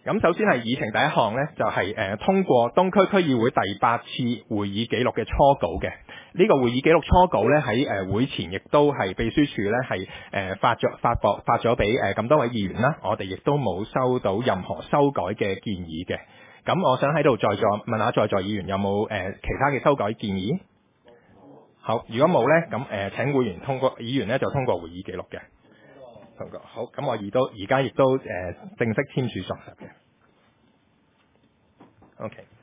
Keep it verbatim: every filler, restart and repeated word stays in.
咁首先係議程第一項呢，就係、是、誒、呃、通過東區區議會第八次會議記錄嘅初稿嘅。呢、這個會議記錄初稿呢，喺誒、呃、會前亦都係秘書處呢係誒發咗發佈發咗俾誒咁多位議員啦。我哋亦都冇收到任何修改嘅建議嘅。咁我想喺度在座問下在座議員有冇誒、呃、其他嘅修改建議？好，如果冇呢，咁誒、呃、請會員通過議員呢就通過會議記錄嘅。通過好，咁我而都而家亦都誒、呃、正式簽署作實嘅。OK。